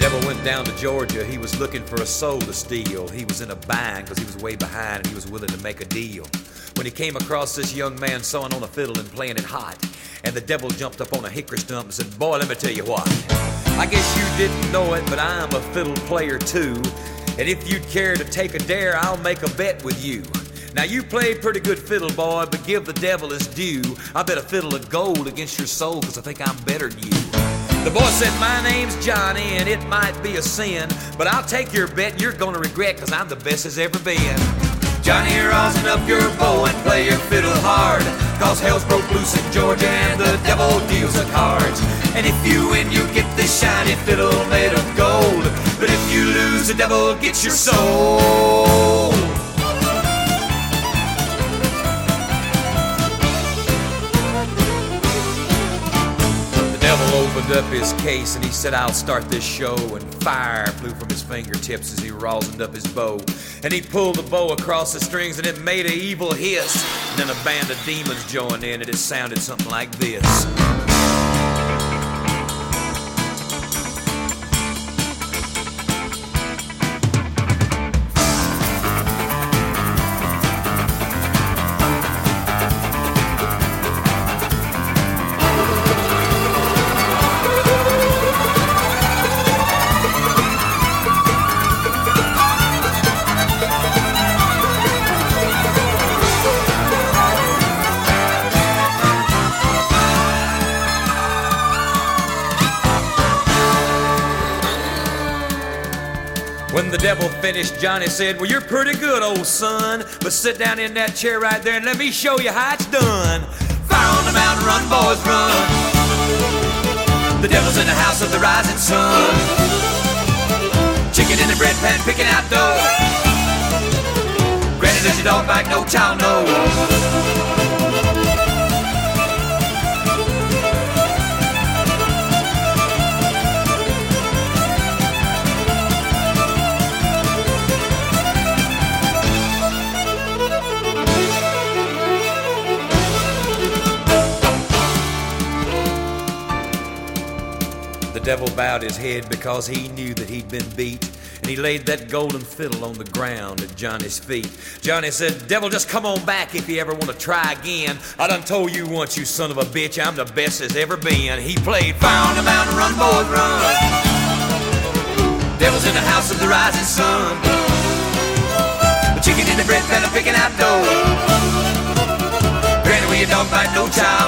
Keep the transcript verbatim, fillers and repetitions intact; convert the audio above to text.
devil went down to Georgia. He was looking for a soul to steal. He was in a bind because he was way behind and he was willing to make a deal. When he came across this young man sawing on a fiddle and playing it hot, and the devil jumped up on a hickory stump and said, "Boy, let me tell you what. I guess you didn't know it, but I'm a fiddle player too. And if you'd care to take a dare, I'll make a bet with you. Now you played pretty good fiddle, boy, but give the devil his due. I bet a fiddle of gold against your soul, cause I think I'm better than you." The boy said, "My name's Johnny, and it might be a sin, but I'll take your bet and you're gonna regret, cause I'm the best as ever been. Johnny, rosin up your bow and play your fiddle hard, cause hell's broke loose in Georgia and the devil deals the cards. And if you win, you get this shiny fiddle made of gold, but if you lose, the devil gets your soul." The devil opened up his case and he said, "I'll start this show," and fire flew from his fingertips as he rosined up his bow. And he pulled the bow across the strings and it made an evil hiss. And then a band of demons joined in and it sounded something like this. When the devil finished, Johnny said, "Well, you're pretty good, old son, but sit down in that chair right there and let me show you how it's done. Fire on the mountain, run, boys, run. The devil's in the house of the rising sun. Chicken in the bread pan, picking out dough. Granny, does your dog bite? No child knows." The devil bowed his head because he knew that he'd been beat, and he laid that golden fiddle on the ground at Johnny's feet. Johnny said, "Devil, just come on back if you ever want to try again. I done told you once, you son of a bitch, I'm the best there's ever been." He played "Fire on the Mountain, Run, Boys, Run. Devil's in the house of the rising sun. The chicken in the bread pan, I'm picking out dough. Granny, will your dog bite? No child